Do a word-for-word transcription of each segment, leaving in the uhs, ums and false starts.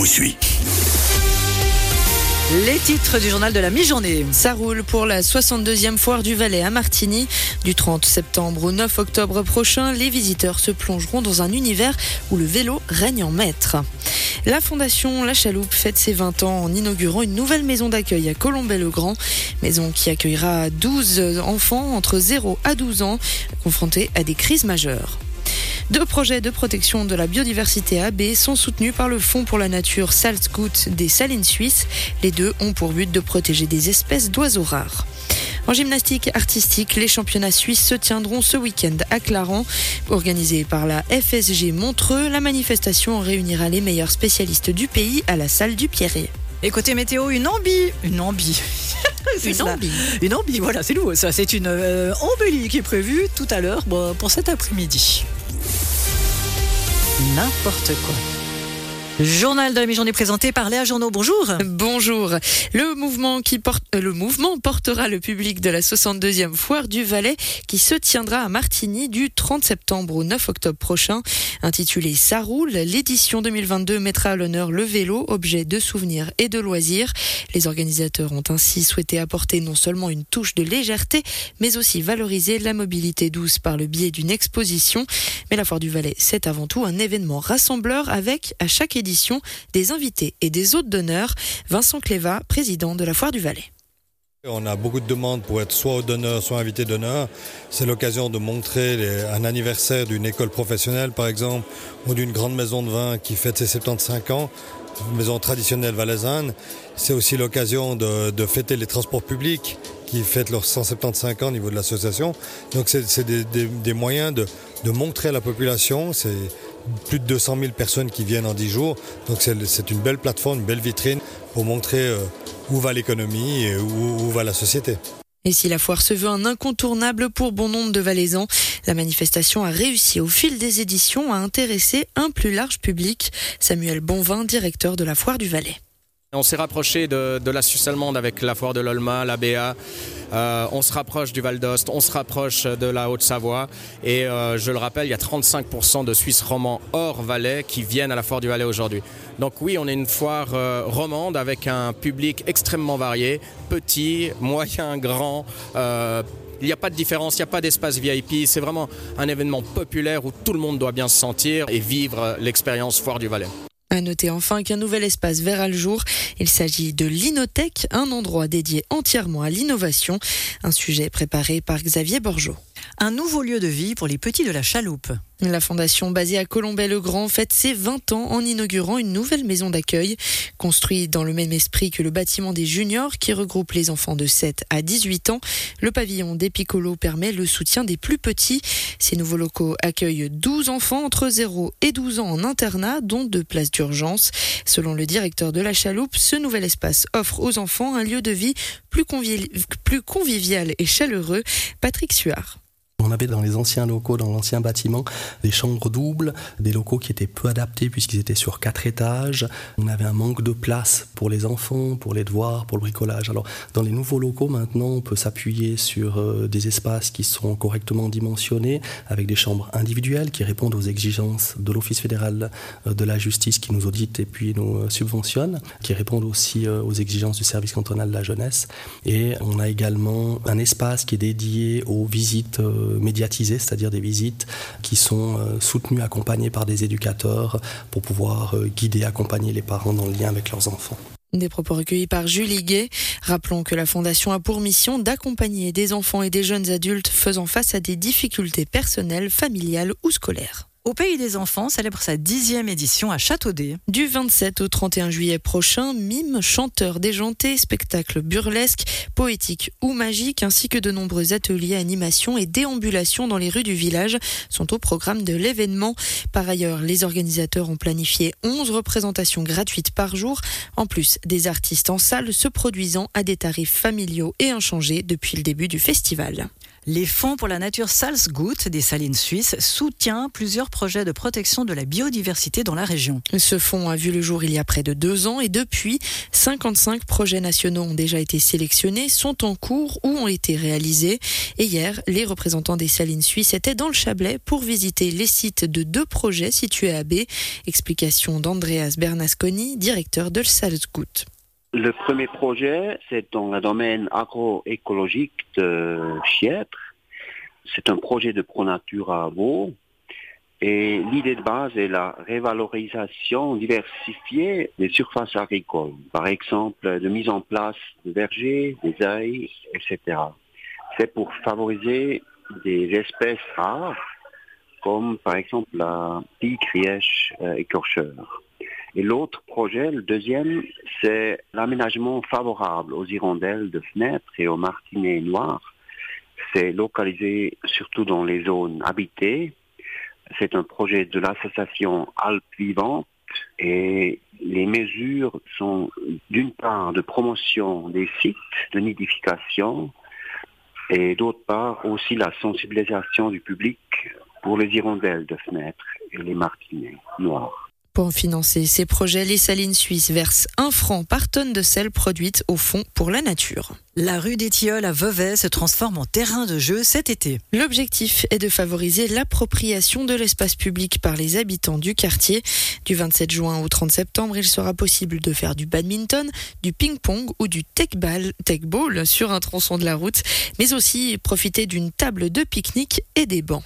suis. Les titres du journal de la mi-journée. Ça roule pour la soixante-deuxième foire du Valais à Martigny. Du trente septembre au neuf octobre prochain, les visiteurs se plongeront dans un univers où le vélo règne en maître. La Fondation La Chaloupe fête ses vingt ans en inaugurant une nouvelle maison d'accueil à Colombey-le-Grand. Maison qui accueillera douze enfants entre zéro à douze ans, confrontés à des crises majeures. Deux projets de protection de la biodiversité à B sont soutenus par le Fonds pour la nature Salzgut des Salines suisses. Les deux ont pour but de protéger des espèces d'oiseaux rares. En gymnastique artistique, les championnats suisses se tiendront ce week-end à Clarens. Organisée par la F S G Montreux, la manifestation réunira les meilleurs spécialistes du pays à la salle du Pierret. Et côté météo, une ambi. Une ambi. Une ça. ambi. Une ambi, voilà, c'est nouveau ça. C'est une euh, embellie qui est prévue tout à l'heure bon, pour cet après-midi. N'importe quoi. Journal de la mi-journée présenté par Léa Journeau. Bonjour. Bonjour. Le mouvement qui porte, le mouvement portera le public de la soixante-deuxième foire du Valais qui se tiendra à Martigny du trente septembre au neuf octobre prochain. Intitulée Ça roule, l'édition deux mille vingt-deux mettra à l'honneur le vélo, objet de souvenirs et de loisirs. Les organisateurs ont ainsi souhaité apporter non seulement une touche de légèreté, mais aussi valoriser la mobilité douce par le biais d'une exposition. Mais la foire du Valais, c'est avant tout un événement rassembleur avec, à chaque édition, des invités et des hôtes d'honneur. Vincent Cléva, président de la Foire du Valais. On a beaucoup de demandes pour être soit hôte d'honneur, soit invité d'honneur. C'est l'occasion de montrer les, un anniversaire d'une école professionnelle, par exemple, ou d'une grande maison de vin qui fête ses soixante-quinze ans, une maison traditionnelle valaisanne. C'est aussi l'occasion de, de fêter les transports publics qui fêtent leurs cent soixante-quinze ans au niveau de l'association. Donc c'est, c'est des, des, des moyens de, de montrer à la population. C'est plus de deux cent mille personnes qui viennent en dix jours. Donc c'est, c'est une belle plateforme, une belle vitrine pour montrer euh, où va l'économie et où, où va la société. Et si la foire se veut un incontournable pour bon nombre de Valaisans, la manifestation a réussi au fil des éditions à intéresser un plus large public. Samuel Bonvin, directeur de la Foire du Valais. On s'est rapproché de, de la Suisse allemande avec la foire de l'Olma, la B A. Euh, on se rapproche du Val d'Ost, on se rapproche de la Haute-Savoie. Et euh, je le rappelle, il y a trente-cinq pour cent de Suisses romans hors Valais qui viennent à la foire du Valais aujourd'hui. Donc oui, on est une foire euh, romande avec un public extrêmement varié, petit, moyen, grand. Euh, Il n'y a pas de différence, il n'y a pas d'espace V I P. C'est vraiment un événement populaire où tout le monde doit bien se sentir et vivre l'expérience Foire du Valais. À noter enfin qu'un nouvel espace verra le jour. Il s'agit de l'Inotech, un endroit dédié entièrement à l'innovation. Un sujet préparé par Xavier Borgeot. Un nouveau lieu de vie pour les petits de la Chaloupe. La fondation basée à Colombey-le-Grand fête ses vingt ans en inaugurant une nouvelle maison d'accueil. Construite dans le même esprit que le bâtiment des juniors qui regroupe les enfants de sept à dix-huit ans, le pavillon des Piccolos permet le soutien des plus petits. Ces nouveaux locaux accueillent douze enfants entre zéro et douze ans en internat, dont deux places d'urgence. Selon le directeur de la Chaloupe, ce nouvel espace offre aux enfants un lieu de vie plus, convivi- plus convivial et chaleureux. Patrick Suard. On avait dans les anciens locaux, dans l'ancien bâtiment, des chambres doubles, des locaux qui étaient peu adaptés puisqu'ils étaient sur quatre étages. On avait un manque de place pour les enfants, pour les devoirs, pour le bricolage. Alors, dans les nouveaux locaux, maintenant, on peut s'appuyer sur euh, des espaces qui sont correctement dimensionnés, avec des chambres individuelles qui répondent aux exigences de l'Office fédéral euh, de la justice qui nous audite et puis nous euh, subventionne, qui répondent aussi euh, aux exigences du service cantonal de la jeunesse. Et on a également un espace qui est dédié aux visites euh, médiatisées, c'est-à-dire des visites qui sont euh, soutenues, accompagnées par des éducateurs pour pouvoir euh, guider, accompagner les parents dans le lien avec leurs enfants. Des propos recueillis par Julie Gay. Rappelons que la Fondation a pour mission d'accompagner des enfants et des jeunes adultes faisant face à des difficultés personnelles, familiales ou scolaires. Au Pays des Enfants célèbre sa dixième édition à Châteaudet. Du vingt-sept au trente et un juillet prochain, mimes, chanteurs déjantés, spectacles burlesques, poétiques ou magiques, ainsi que de nombreux ateliers, animations et déambulations dans les rues du village sont au programme de l'événement. Par ailleurs, les organisateurs ont planifié onze représentations gratuites par jour, en plus des artistes en salle se produisant à des tarifs familiaux et inchangés depuis le début du festival. Les fonds pour la nature Salzgut des Salines suisses soutient plusieurs projets de protection de la biodiversité dans la région. Ce fonds a vu le jour il y a près de deux ans et depuis, cinquante-cinq projets nationaux ont déjà été sélectionnés, sont en cours ou ont été réalisés. Et hier, les représentants des Salines suisses étaient dans le Chablais pour visiter les sites de deux projets situés à B. Explication d'Andreas Bernasconi, directeur de Salzgut. Le premier projet, c'est dans le domaine agroécologique de Chiètre. C'est un projet de Pronature à Vaud. Et l'idée de base est la révalorisation diversifiée des surfaces agricoles. Par exemple, de mise en place de vergers, des ails, et cetera. C'est pour favoriser des espèces rares, comme par exemple la pique rièche euh, écorcheur. Et l'autre projet, le deuxième, c'est l'aménagement favorable aux hirondelles de fenêtres et aux martinets noirs. C'est localisé surtout dans les zones habitées. C'est un projet de l'association Alpes Vivantes et les mesures sont d'une part de promotion des sites de nidification et d'autre part aussi la sensibilisation du public pour les hirondelles de fenêtres et les martinets noirs. Pour financer ces projets, les Salines suisses versent un franc par tonne de sel produite au Fonds pour la nature. La rue des Tilleuls à Vevey se transforme en terrain de jeu cet été. L'objectif est de favoriser l'appropriation de l'espace public par les habitants du quartier. Du vingt-sept juin au trente septembre, il sera possible de faire du badminton, du ping-pong ou du tech-ball, tech-ball sur un tronçon de la route, mais aussi profiter d'une table de pique-nique et des bancs.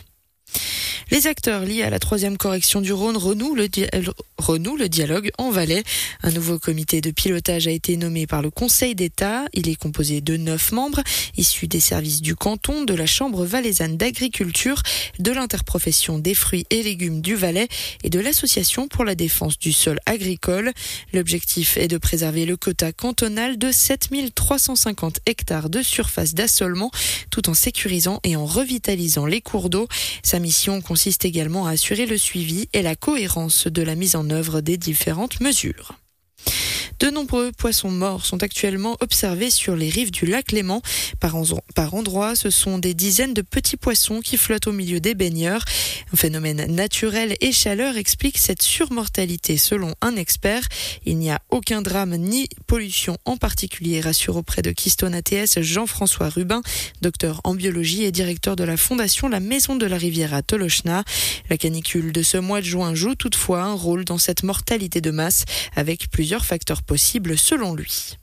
Les acteurs liés à la troisième correction du Rhône renouent le, di- renouent le dialogue en Valais. Un nouveau comité de pilotage a été nommé par le Conseil d'État. Il est composé de neuf membres, issus des services du canton, de la Chambre valaisanne d'agriculture, de l'interprofession des fruits et légumes du Valais et de l'Association pour la défense du sol agricole. L'objectif est de préserver le quota cantonal de sept mille trois cent cinquante hectares de surface d'assolement, tout en sécurisant et en revitalisant les cours d'eau. Sa mission consiste également à assurer le suivi et la cohérence de la mise en œuvre des différentes mesures. De nombreux poissons morts sont actuellement observés sur les rives du lac Léman. Par, en, par endroits, ce sont des dizaines de petits poissons qui flottent au milieu des baigneurs. Un phénomène naturel et chaleur explique cette surmortalité selon un expert. Il n'y a aucun drame ni pollution en particulier, rassure auprès de Keystone A T S Jean-François Rubin, docteur en biologie et directeur de la fondation La Maison de la Rivière à Tolochna. La canicule de ce mois de juin joue toutefois un rôle dans cette mortalité de masse, avec plusieurs facteurs possible selon lui.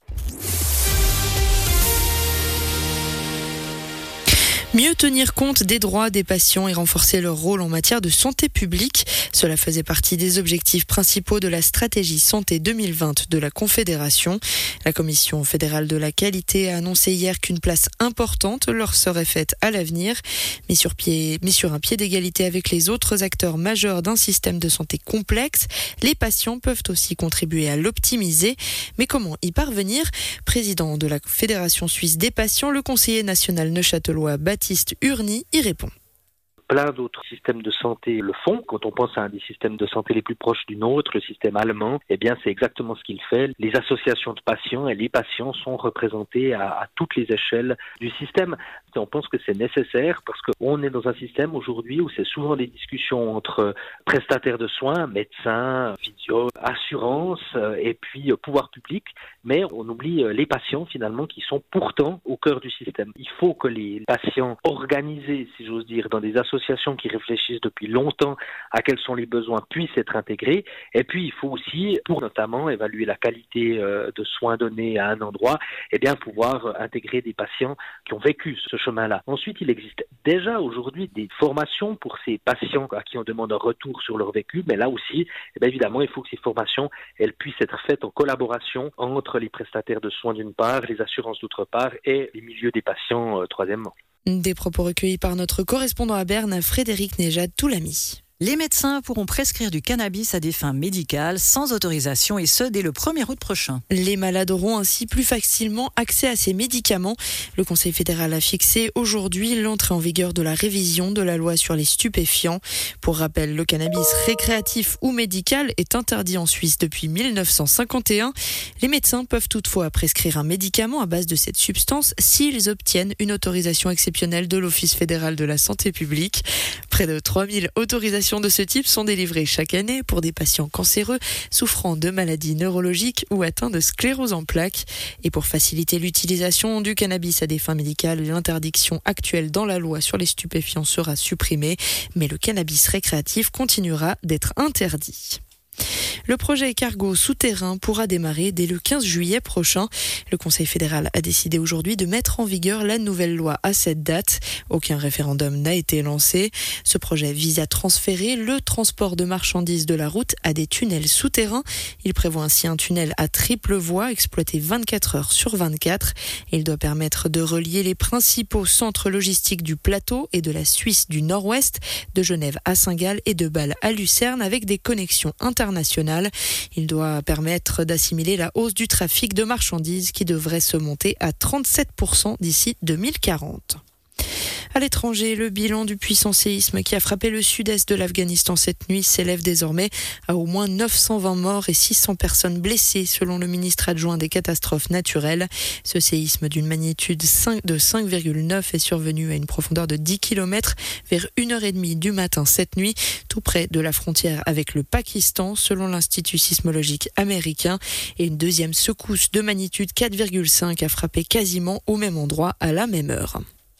Mieux tenir compte des droits des patients et renforcer leur rôle en matière de santé publique. Cela faisait partie des objectifs principaux de la stratégie santé deux mille vingt de la Confédération. La Commission fédérale de la qualité a annoncé hier qu'une place importante leur serait faite à l'avenir. Mais sur, pied, mais sur un pied d'égalité avec les autres acteurs majeurs d'un système de santé complexe, les patients peuvent aussi contribuer à l'optimiser. Mais comment y parvenir ? Président de la Fédération suisse des patients, le conseiller national neuchâtelois Baptiste Urny y répond. Plein d'autres systèmes de santé le font. Quand on pense à un des systèmes de santé les plus proches du nôtre, le système allemand, eh bien c'est exactement ce qu'il fait. Les associations de patients et les patients sont représentés à, à toutes les échelles du système. On pense que c'est nécessaire parce qu'on est dans un système aujourd'hui où c'est souvent des discussions entre prestataires de soins, médecins, physio, assurances et puis pouvoir public, mais on oublie les patients finalement qui sont pourtant au cœur du système. Il faut que les patients organisés, si j'ose dire, dans des associations qui réfléchissent depuis longtemps à quels sont les besoins puissent être intégrés. Et puis il faut aussi, pour notamment évaluer la qualité de soins donnés à un endroit, eh bien pouvoir intégrer des patients qui ont vécu ce chemin-là. Ensuite, il existe déjà aujourd'hui des formations pour ces patients à qui on demande un retour sur leur vécu, mais là aussi, eh bien évidemment, il faut que ces formations elles puissent être faites en collaboration entre les prestataires de soins d'une part, les assurances d'autre part et les milieux des patients euh, troisièmement. Des propos recueillis par notre correspondant à Berne, Frédéric Nejad Toulami. Les médecins pourront prescrire du cannabis à des fins médicales sans autorisation et ce dès le premier août prochain. Les malades auront ainsi plus facilement accès à ces médicaments. Le Conseil fédéral a fixé aujourd'hui l'entrée en vigueur de la révision de la loi sur les stupéfiants. Pour rappel, le cannabis récréatif ou médical est interdit en Suisse depuis mille neuf cent cinquante et un. Les médecins peuvent toutefois prescrire un médicament à base de cette substance s'ils obtiennent une autorisation exceptionnelle de l'Office fédéral de la santé publique. Près de trois mille autorisations de ce type sont délivrées chaque année pour des patients cancéreux souffrant de maladies neurologiques ou atteints de sclérose en plaques. Et pour faciliter l'utilisation du cannabis à des fins médicales, l'interdiction actuelle dans la loi sur les stupéfiants sera supprimée, mais le cannabis récréatif continuera d'être interdit. Le projet cargo souterrain pourra démarrer dès le quinze juillet prochain. Le Conseil fédéral a décidé aujourd'hui de mettre en vigueur la nouvelle loi à cette date. Aucun référendum n'a été lancé. Ce projet vise à transférer le transport de marchandises de la route à des tunnels souterrains. Il prévoit ainsi un tunnel à triple voie exploité vingt-quatre heures sur vingt-quatre. Il doit permettre de relier les principaux centres logistiques du plateau et de la Suisse du Nord-Ouest, de Genève à Saint-Gall et de Bâle à Lucerne avec des connexions internationales. Il doit permettre d'assimiler la hausse du trafic de marchandises qui devrait se monter à trente-sept pour cent d'ici deux mille quarante. À l'étranger, le bilan du puissant séisme qui a frappé le sud-est de l'Afghanistan cette nuit s'élève désormais à au moins neuf cent vingt morts et six cents personnes blessées selon le ministre adjoint des catastrophes naturelles. Ce séisme d'une magnitude de cinq virgule neuf est survenu à une profondeur de dix kilomètres vers une heure trente du matin cette nuit, tout près de la frontière avec le Pakistan selon l'Institut sismologique américain. Et une deuxième secousse de magnitude quatre virgule cinq a frappé quasiment au même endroit à la même heure.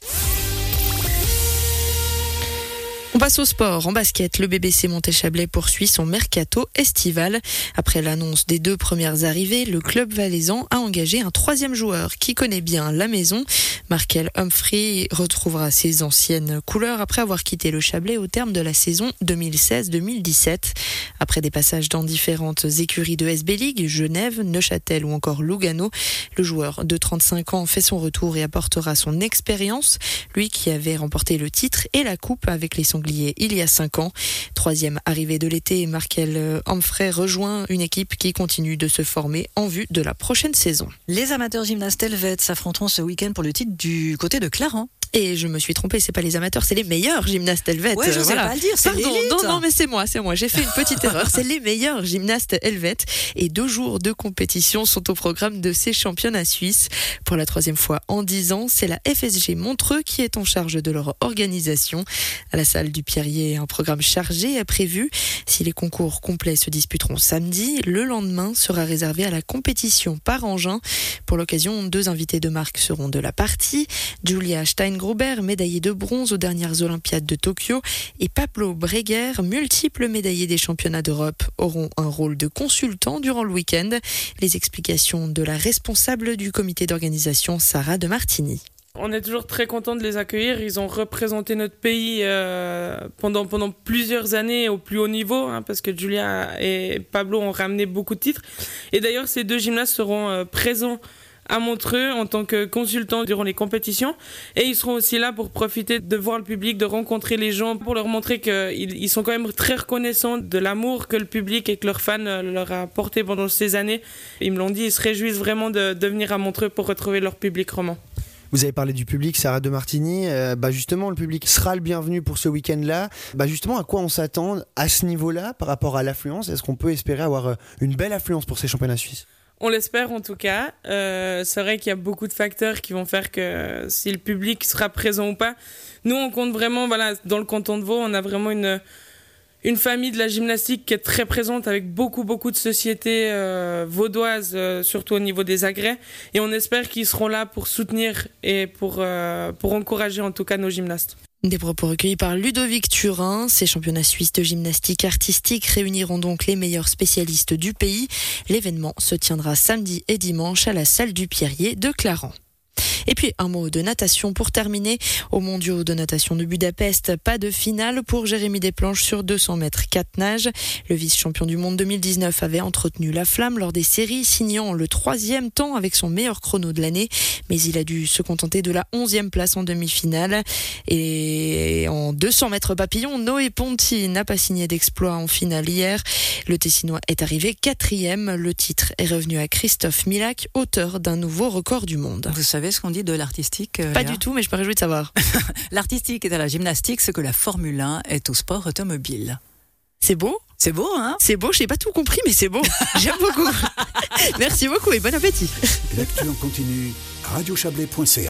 On passe au sport. En basket, le B B C Montéchablais poursuit son mercato estival. Après l'annonce des deux premières arrivées, le club valaisan a engagé un troisième joueur qui connaît bien la maison. Markel Humphrey retrouvera ses anciennes couleurs après avoir quitté le Chablais au terme de la saison deux mille seize deux mille dix-sept. Après des passages dans différentes écuries de S B League, Genève, Neuchâtel ou encore Lugano, le joueur de trente-cinq ans fait son retour et apportera son expérience. Lui qui avait remporté le titre et la coupe avec les Sangliers il y a cinq ans. Troisième arrivée de l'été, Markel Humphrey rejoint une équipe qui continue de se former en vue de la prochaine saison. Les amateurs gymnastes helvètes s'affronteront ce week-end pour le titre du côté de Clarens. Et je me suis trompée, c'est pas les amateurs, c'est les meilleurs gymnastes helvètes. Ouais, je sais voilà. pas le dire, c'est Pardon, l'élite. non, non, mais c'est moi, c'est moi. J'ai fait une petite erreur. C'est les meilleurs gymnastes helvètes. Et deux jours de compétition sont au programme de ces championnats suisses. Pour la troisième fois en dix ans, c'est la F S G Montreux qui est en charge de leur organisation. À la salle du Pierrier, un programme chargé est prévu. Si les concours complets se disputeront samedi, le lendemain sera réservé à la compétition par engin. Pour l'occasion, deux invités de marque seront de la partie. Julia Steingruber, médaillée de bronze aux dernières Olympiades de Tokyo, et Pablo Breguer, multiple médaillé des championnats d'Europe, auront un rôle de consultant durant le week-end. Les explications de la responsable du comité d'organisation, Sarah de Martini. On est toujours très content de les accueillir. Ils ont représenté notre pays euh, pendant pendant plusieurs années au plus haut niveau, hein, parce que Julia et Pablo ont ramené beaucoup de titres. Et d'ailleurs, ces deux gymnastes seront euh, présents à Montreux en tant que consultants durant les compétitions, et ils seront aussi là pour profiter de voir le public, de rencontrer les gens, pour leur montrer qu'ils ils sont quand même très reconnaissants de l'amour que le public et que leurs fans leur a apporté pendant ces années. Ils me l'ont dit, ils se réjouissent vraiment de, de venir à Montreux pour retrouver leur public roman. Vous avez parlé du public, Sarah de Martini. Euh, bah justement, le public sera le bienvenu pour ce week-end-là. Bah justement, à quoi on s'attend à ce niveau-là par rapport à l'affluence ? Est-ce qu'on peut espérer avoir une belle affluence pour ces championnats suisses ? On l'espère en tout cas. Euh, c'est vrai qu'il y a beaucoup de facteurs qui vont faire que si le public sera présent ou pas. Nous, on compte vraiment, voilà, dans le canton de Vaud, on a vraiment une, une famille de la gymnastique qui est très présente avec beaucoup, beaucoup de sociétés euh, vaudoises, euh, surtout au niveau des agrès. Et on espère qu'ils seront là pour soutenir et pour, euh, pour encourager en tout cas nos gymnastes. Des propos recueillis par Ludovic Turin. Ces championnats suisses de gymnastique artistique réuniront donc les meilleurs spécialistes du pays. L'événement se tiendra samedi et dimanche à la salle du Pierrier de Clarens. Et puis un mot de natation pour terminer. Aux mondiaux de natation de Budapest, pas de finale pour Jérémy Desplanches sur deux cents mètres quatre nages. Le vice-champion du monde deux mille dix-neuf avait entretenu la flamme lors des séries, signant le troisième temps avec son meilleur chrono de l'année. Mais il a dû se contenter de la onzième place en demi-finale. Et en En deux cents mètres papillon, Noé Ponti n'a pas signé d'exploit en finale hier. Le Tessinois est arrivé quatrième. Le titre est revenu à Christophe Milac, auteur d'un nouveau record du monde. Vous savez ce qu'on dit de l'artistique, Pas Léa ? du tout, mais je me réjouis de savoir. L'artistique est à la gymnastique, ce que la Formule un est au sport automobile. C'est beau ? C'est beau, hein ? C'est beau, je n'ai pas tout compris, mais c'est beau. J'aime beaucoup. Merci beaucoup et bon appétit. L'actu en continu, radio chablais point c a.